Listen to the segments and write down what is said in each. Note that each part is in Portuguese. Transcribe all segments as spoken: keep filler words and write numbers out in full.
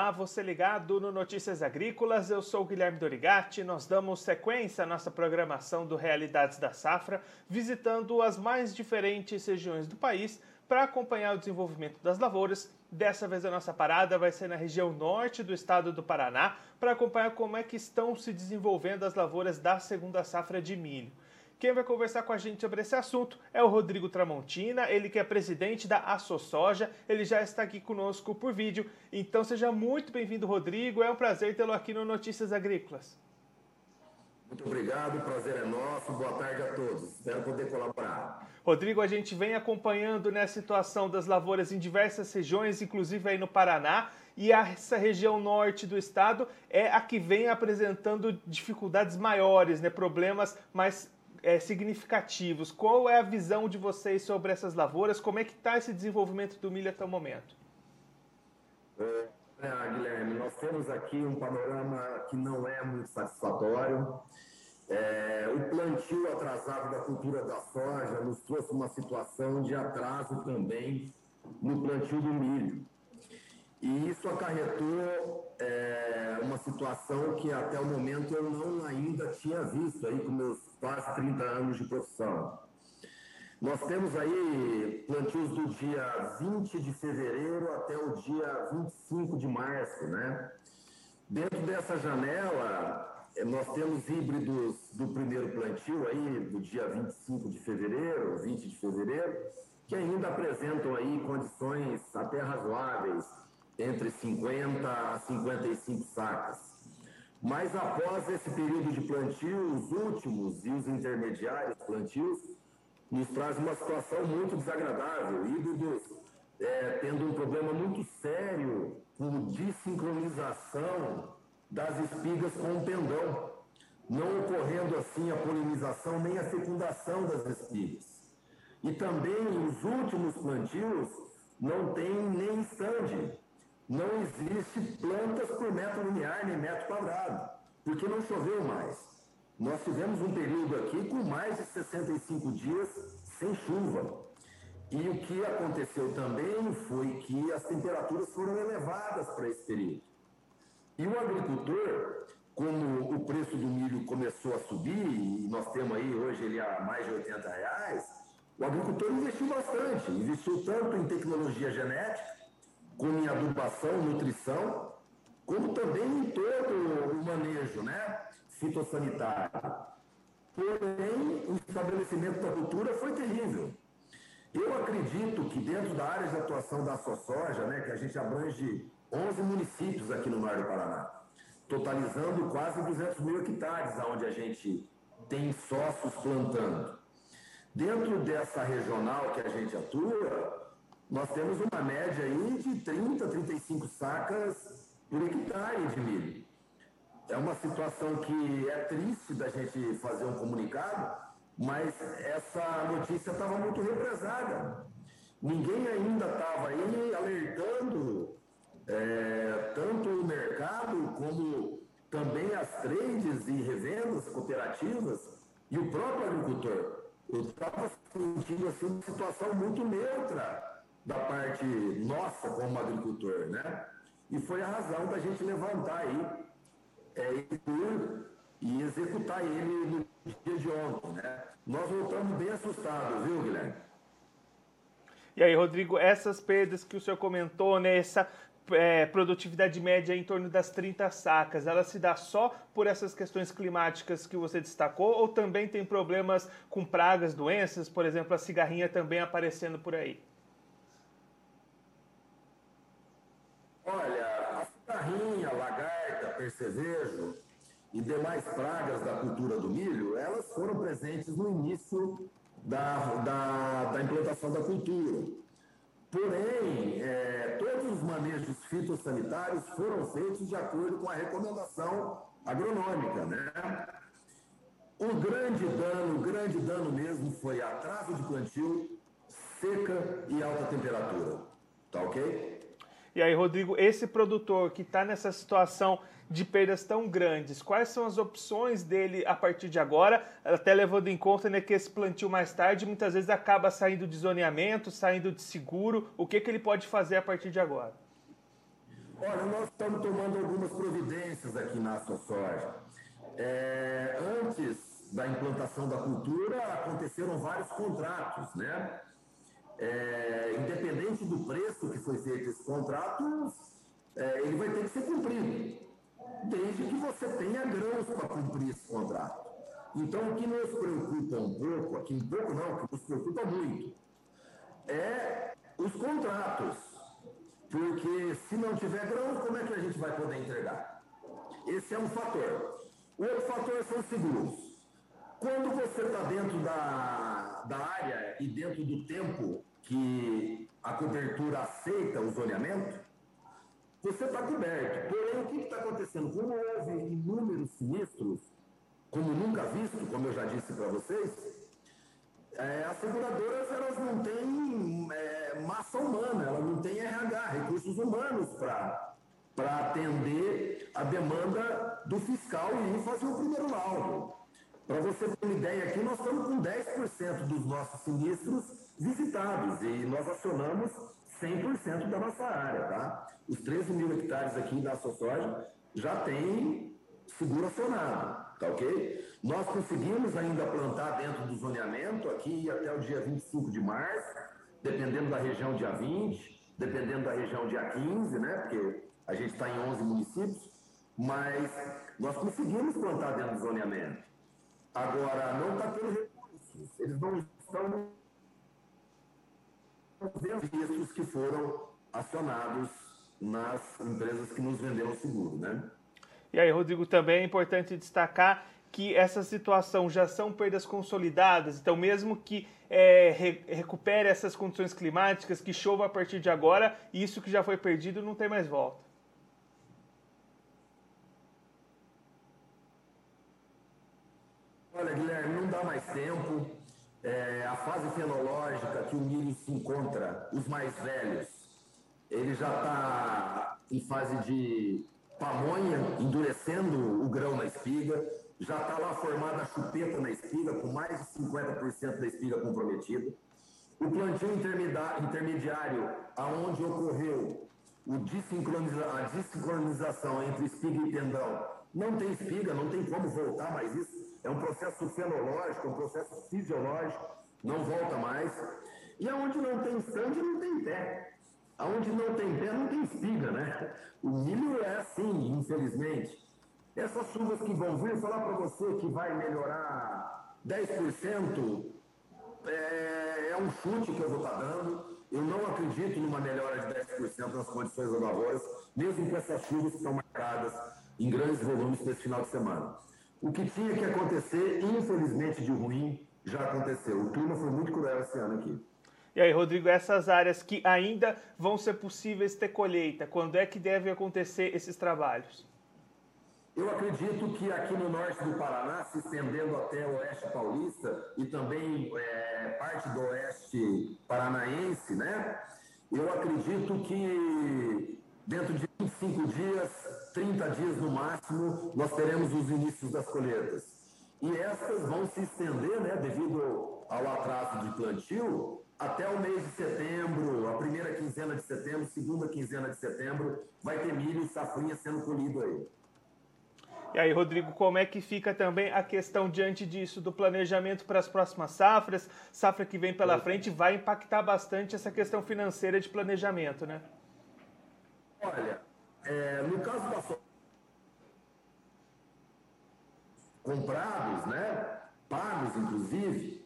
Olá, você ligado no Notícias Agrícolas, eu sou o Guilherme Dorigatti. Nós damos sequência à nossa programação do Realidades da Safra, visitando as mais diferentes regiões do país para acompanhar o desenvolvimento das lavouras. Dessa vez a nossa parada vai ser na região norte do estado do Paraná, para acompanhar como é que estão se desenvolvendo as lavouras da segunda safra de milho. Quem vai conversar com a gente sobre esse assunto é o Rodrigo Tramontina, ele que é presidente da AssoSoja, ele já está aqui conosco por vídeo. Então seja muito bem-vindo, Rodrigo, é um prazer tê-lo aqui no Notícias Agrícolas. Muito obrigado, o prazer é nosso, boa tarde a todos, espero poder colaborar. Rodrigo, a gente vem acompanhando, né, a situação das lavouras em diversas regiões, inclusive aí no Paraná, e essa região norte do estado é a que vem apresentando dificuldades maiores, né, problemas mais É, significativos. Qual é a visão de vocês sobre essas lavouras? Como é que está esse desenvolvimento do milho até o momento? É, é, Guilherme, nós temos aqui um panorama que não é muito satisfatório. É, o plantio atrasado da cultura da soja nos trouxe uma situação de atraso também no plantio do milho. E isso acarretou é, uma situação que até o momento eu não ainda tinha visto aí com meus quase trinta anos de profissão. Nós temos aí plantios do dia vinte de fevereiro até o dia vinte e cinco de março, né? Dentro dessa janela, nós temos híbridos do primeiro plantio aí, do dia vinte e cinco de fevereiro, vinte de fevereiro, que ainda apresentam aí condições até razoáveis, entre cinquenta a cinquenta e cinco sacas. Mas após esse período de plantio, os últimos e os intermediários plantios nos trazem uma situação muito desagradável. Híbridos é, tendo um problema muito sério com desincronização das espigas com o pendão, não ocorrendo assim a polinização nem a fecundação das espigas. E também os últimos plantios não tem nem estande. Não existe plantas por metro linear nem metro quadrado, porque não choveu mais. Nós tivemos um período aqui com mais de sessenta e cinco dias sem chuva. E o que aconteceu também foi que as temperaturas foram elevadas para esse período. E o agricultor, como o preço do milho começou a subir, e nós temos aí hoje ele a mais de oitenta reais, o agricultor investiu bastante, investiu tanto em tecnologia genética, como em adubação, nutrição, como também em todo o manejo, né, fitossanitário. Porém, o estabelecimento da cultura foi terrível. Eu acredito que dentro da área de atuação da AssoSoja, né, que a gente abrange onze municípios aqui no norte do Paraná, totalizando quase duzentos mil hectares, onde a gente tem sócios plantando. Dentro dessa regional que a gente atua, nós temos uma média aí de trinta, trinta e cinco sacas por hectare de milho. É uma situação que é triste da gente fazer um comunicado, mas essa notícia estava muito represada. Ninguém ainda estava aí alertando é, tanto o mercado como também as trades e revendas cooperativas e o próprio agricultor. Eu estava sentindo assim, uma situação muito neutra da parte nossa como agricultor, né? E foi a razão da gente levantar aí é, e executar ele no dia de ontem, né? Nós voltamos bem assustados, viu, Guilherme? E aí, Rodrigo, essas perdas que o senhor comentou, né, essa é, produtividade média em torno das trinta sacas, ela se dá só por essas questões climáticas que você destacou ou também tem problemas com pragas, doenças, por exemplo, a cigarrinha também aparecendo por aí? Olha, a cigarrinha, lagarta, percevejo e demais pragas da cultura do milho, elas foram presentes no início da, da, da implantação da cultura. Porém, é, todos os manejos fitossanitários foram feitos de acordo com a recomendação agronômica, né? O grande dano, o grande dano mesmo foi atraso de plantio, seca e alta temperatura. Tá ok? E aí, Rodrigo, esse produtor que está nessa situação de perdas tão grandes, quais são as opções dele a partir de agora, até levando em conta, né, que esse plantio mais tarde muitas vezes acaba saindo de zoneamento, saindo de seguro, o que, que ele pode fazer a partir de agora? Olha, nós estamos tomando algumas providências aqui na AstroSoja. É, antes da implantação da cultura, aconteceram vários contratos, né? É, independente do preço que foi feito esse contrato, é, ele vai ter que ser cumprido, desde que você tenha grãos para cumprir esse contrato. Então, o que nos preocupa um pouco, aqui um pouco não, o que nos preocupa muito, é os contratos. Porque se não tiver grão, como é que a gente vai poder entregar? Esse é um fator. O outro fator são os seguros. Quando você está dentro da, da área e dentro do tempo que a cobertura aceita o zoneamento, você está coberto. Porém, o que está acontecendo? Como houve inúmeros sinistros, como nunca visto, como eu já disse para vocês, é, as seguradoras elas não têm é, massa humana, elas não têm R H, recursos humanos para atender a demanda do fiscal e ir fazer o primeiro laudo. Para você ter uma ideia aqui, nós estamos com dez por cento dos nossos sinistros visitados e nós acionamos cem por cento da nossa área, tá? Os treze mil hectares aqui da AstroSoja já tem seguro acionado, tá ok? Nós conseguimos ainda plantar dentro do zoneamento aqui até o dia vinte e cinco de março, dependendo da região dia vinte, dependendo da região dia quinze, né? Porque a gente está em onze municípios, mas nós conseguimos plantar dentro do zoneamento. Agora, não está tendo recursos, eles não estão vendo riscos que foram acionados nas empresas que nos venderam seguro, né? E aí, Rodrigo, também é importante destacar que essa situação já são perdas consolidadas, então mesmo que é, re, recupere essas condições climáticas, que chova a partir de agora, isso que já foi perdido não tem mais volta. Olha, Guilherme, não dá mais tempo. É, a fase fenológica que o milho se encontra, os mais velhos, ele já está em fase de pamonha, endurecendo o grão na espiga, já está lá formada a chupeta na espiga, com mais de cinquenta por cento da espiga comprometida. O plantio intermediário, aonde ocorreu o desincroniza, a desincronização entre espiga e tendão, não tem espiga, não tem como voltar mais isso. É um processo fenológico, é um processo fisiológico, não volta mais. E aonde não tem estande, não tem pé. Aonde não tem pé, não tem espiga, né? O milho é assim, infelizmente. Essas chuvas que vão vir, falar para você que vai melhorar dez por cento, é, é um chute que eu vou estar dando. Eu não acredito numa melhora de dez por cento nas condições das lavouras, mesmo com essas chuvas que estão marcadas em grandes volumes para esse final de semana. O que tinha que acontecer, infelizmente de ruim, já aconteceu. O clima foi muito cruel esse ano aqui. E aí, Rodrigo, essas áreas que ainda vão ser possíveis ter colheita, quando é que devem acontecer esses trabalhos? Eu acredito que aqui no norte do Paraná, se estendendo até o oeste paulista e também é, parte do oeste paranaense, né? Eu acredito que dentro de vinte e cinco dias, trinta dias no máximo, nós teremos os inícios das colheitas. E essas vão se estender, né, devido ao atraso de plantio, até o mês de setembro, a primeira quinzena de setembro, segunda quinzena de setembro, vai ter milho e safrinha sendo colhido aí. E aí, Rodrigo, como é que fica também a questão diante disso, do planejamento para as próximas safras? Safra que vem pela frente vai impactar bastante essa questão financeira de planejamento, né? Olha, é, no caso da soja, comprados, né, pagos inclusive,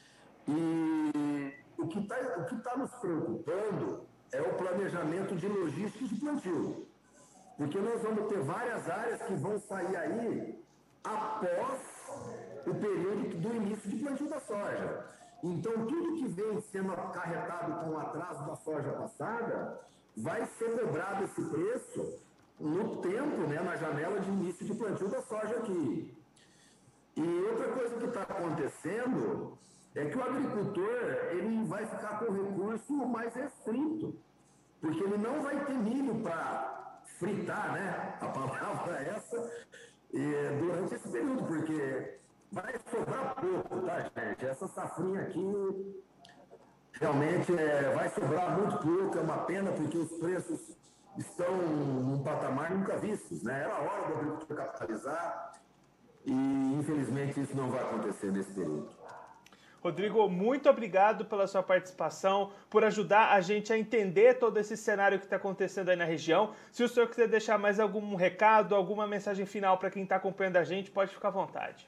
e o que está o que tá nos preocupando é o planejamento de logística de plantio. Porque nós vamos ter várias áreas que vão sair aí após o período do início de plantio da soja. Então, tudo que vem sendo acarretado com o atraso da soja passada, vai ser cobrado esse preço no tempo, né, na janela de início de plantio da soja aqui. E outra coisa que está acontecendo é que o agricultor ele vai ficar com recurso mais restrito, porque ele não vai ter milho para fritar, né? A palavra é essa, e, durante esse período, porque vai sobrar pouco, tá, gente? Essa safrinha aqui realmente é, vai sobrar muito pouco, é uma pena, porque os preços estão num patamar nunca vistos, né? Era a hora do agricultor capitalizar e, infelizmente, isso não vai acontecer nesse período. Rodrigo, muito obrigado pela sua participação, por ajudar a gente a entender todo esse cenário que está acontecendo aí na região. Se o senhor quiser deixar mais algum recado, alguma mensagem final para quem está acompanhando a gente, pode ficar à vontade.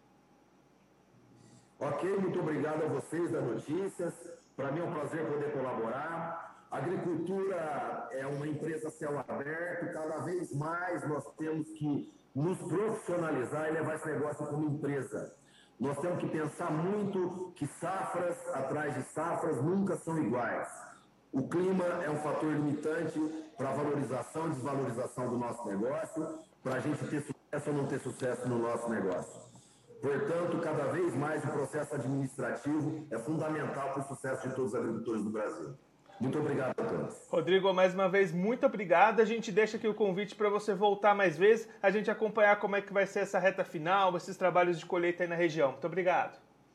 Ok, muito obrigado a vocês da Notícias. Para mim é um prazer poder colaborar. A agricultura é uma empresa a céu aberto. Cada vez mais nós temos que nos profissionalizar e levar esse negócio como empresa. Nós temos que pensar muito que safras atrás de safras nunca são iguais. O clima é um fator limitante para a valorização e desvalorização do nosso negócio, para a gente ter sucesso ou não ter sucesso no nosso negócio. Portanto, cada vez mais o processo administrativo é fundamental para o sucesso de todos os agricultores do Brasil. Muito obrigado a todos. Rodrigo, mais uma vez, muito obrigado. A gente deixa aqui o convite para você voltar mais vezes, a gente acompanhar como é que vai ser essa reta final, esses trabalhos de colheita aí na região. Muito obrigado.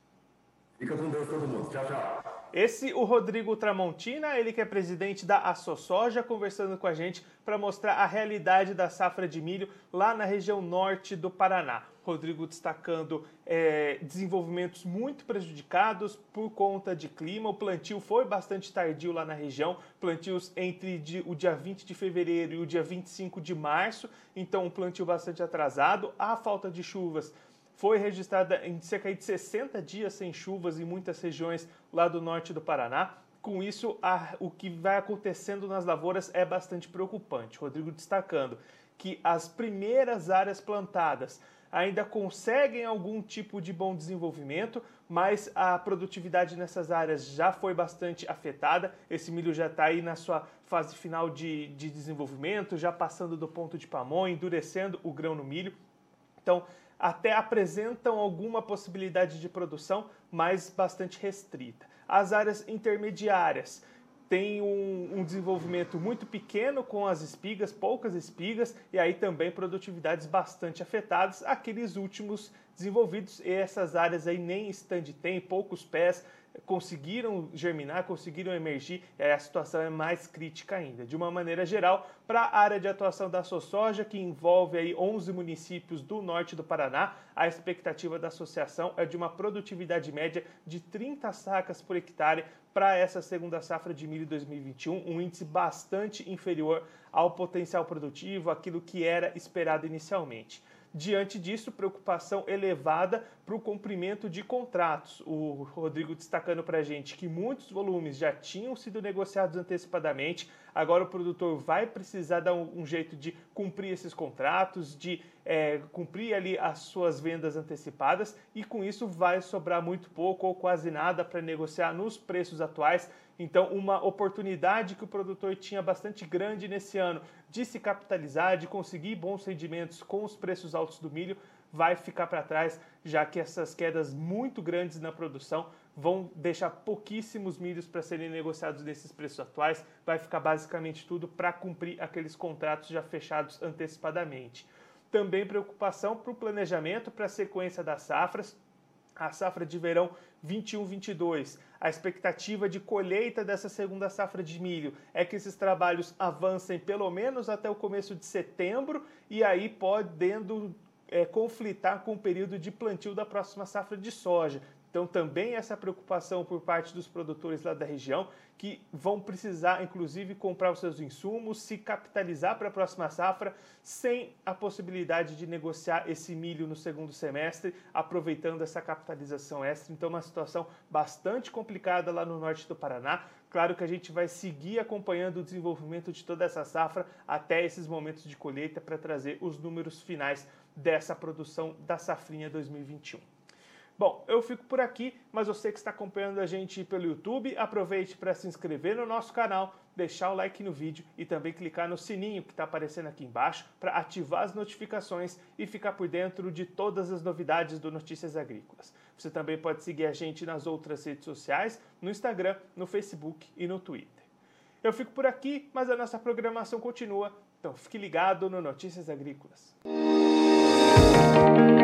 Fica com Deus todo mundo. Tchau, tchau. Esse, o Rodrigo Tramontina, ele que é presidente da AssoSoja, conversando com a gente para mostrar a realidade da safra de milho lá na região norte do Paraná. Rodrigo destacando é, desenvolvimentos muito prejudicados por conta de clima. O plantio foi bastante tardio lá na região, plantios entre de, o dia vinte de fevereiro e o dia vinte e cinco de março, então um plantio bastante atrasado. A falta de chuvas foi registrada em cerca de sessenta dias sem chuvas em muitas regiões lá do norte do Paraná. Com isso, a, o que vai acontecendo nas lavouras é bastante preocupante. Rodrigo destacando que as primeiras áreas plantadas ainda conseguem algum tipo de bom desenvolvimento, mas a produtividade nessas áreas já foi bastante afetada. Esse milho já está aí na sua fase final de, de desenvolvimento, já passando do ponto de pamonha, endurecendo o grão no milho. Então, até apresentam alguma possibilidade de produção, mas bastante restrita. As áreas intermediárias têm um, um desenvolvimento muito pequeno com as espigas, poucas espigas, e aí também produtividades bastante afetadas. Aqueles últimos desenvolvidos, e essas áreas aí nem stand tem, poucos pés, conseguiram germinar, conseguiram emergir, e aí a situação é mais crítica ainda. De uma maneira geral, para a área de atuação da AssoSoja, que envolve aí onze municípios do norte do Paraná, a expectativa da associação é de uma produtividade média de trinta sacas por hectare para essa segunda safra de milho dois mil e vinte e um, um índice bastante inferior ao potencial produtivo, aquilo que era esperado inicialmente. Diante disso, preocupação elevada para o cumprimento de contratos. O Rodrigo destacando para a gente que muitos volumes já tinham sido negociados antecipadamente, agora o produtor vai precisar dar um, um jeito de cumprir esses contratos, de é, cumprir ali as suas vendas antecipadas, e com isso vai sobrar muito pouco ou quase nada para negociar nos preços atuais. Então, uma oportunidade que o produtor tinha bastante grande nesse ano de se capitalizar, de conseguir bons rendimentos com os preços altos do milho, vai ficar para trás, já que essas quedas muito grandes na produção vão deixar pouquíssimos milhos para serem negociados nesses preços atuais. Vai ficar basicamente tudo para cumprir aqueles contratos já fechados antecipadamente. Também preocupação para o planejamento, para a sequência das safras. A safra de verão vinte e um vinte e dois, a expectativa de colheita dessa segunda safra de milho é que esses trabalhos avancem pelo menos até o começo de setembro, e aí podendo é, conflitar com o período de plantio da próxima safra de soja. Então também essa preocupação por parte dos produtores lá da região, que vão precisar inclusive comprar os seus insumos, se capitalizar para a próxima safra, sem a possibilidade de negociar esse milho no segundo semestre, aproveitando essa capitalização extra. Então uma situação bastante complicada lá no norte do Paraná. Claro que a gente vai seguir acompanhando o desenvolvimento de toda essa safra até esses momentos de colheita para trazer os números finais dessa produção da safrinha dois mil e vinte e um. Bom, eu fico por aqui, mas você que está acompanhando a gente pelo YouTube, aproveite para se inscrever no nosso canal, deixar o like no vídeo e também clicar no sininho que está aparecendo aqui embaixo para ativar as notificações e ficar por dentro de todas as novidades do Notícias Agrícolas. Você também pode seguir a gente nas outras redes sociais, no Instagram, no Facebook e no Twitter. Eu fico por aqui, mas a nossa programação continua, então fique ligado no Notícias Agrícolas.